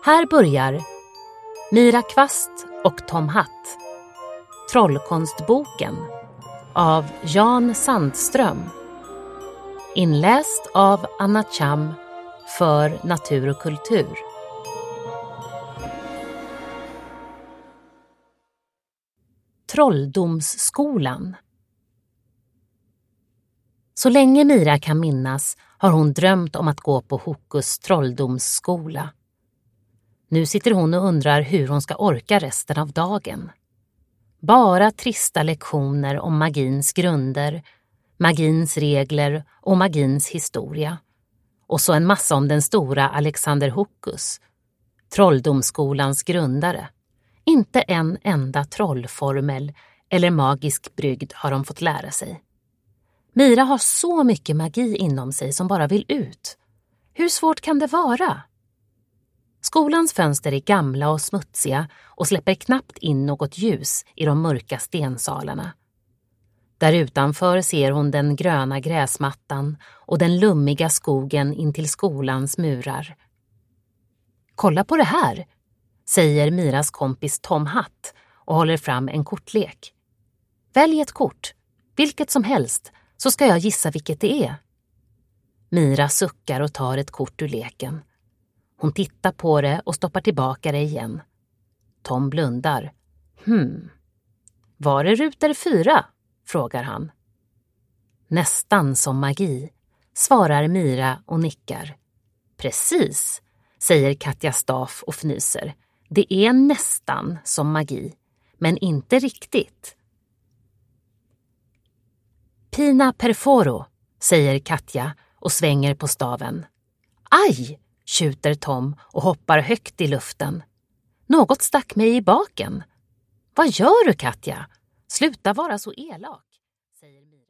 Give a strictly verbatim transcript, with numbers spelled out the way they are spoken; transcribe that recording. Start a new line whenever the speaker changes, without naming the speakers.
Här börjar Mira Kvast och Tom Hatt. Trollkonstboken av Jan Sandström. Inläst av Anna Cham för Natur och kultur. Trolldomsskolan. Så länge Mira kan minnas har hon drömt om att gå på Hokus trolldomsskola. Nu sitter hon och undrar hur hon ska orka resten av dagen. Bara trista lektioner om magins grunder, magins regler och magins historia. Och så en massa om den stora Alexander Hokus, trolldomsskolans grundare. Inte en enda trollformel eller magisk brygd har de fått lära sig. Mira har så mycket magi inom sig som bara vill ut. Hur svårt kan det vara? Skolans fönster är gamla och smutsiga och släpper knappt in något ljus i de mörka stensalarna. Där utanför ser hon den gröna gräsmattan och den lummiga skogen intill skolans murar. Kolla på det här, säger Miras kompis Tom Hatt och håller fram en kortlek. Välj ett kort, vilket som helst, så ska jag gissa vilket det är. Mira suckar och tar ett kort ur leken. Hon tittar på det och stoppar tillbaka det igen. Tom blundar. Hmm. Var är rutor fyra? Frågar han. Nästan som magi, svarar Mira och nickar. Precis, säger Katja Staff och fnyser. Det är nästan som magi, men inte riktigt. Pina perforo, säger Katja och svänger på staven. Aj, tjuter Tom och hoppar högt i luften. Något stack mig i baken. Vad gör du, Katja? Sluta vara så elak, säger Mira.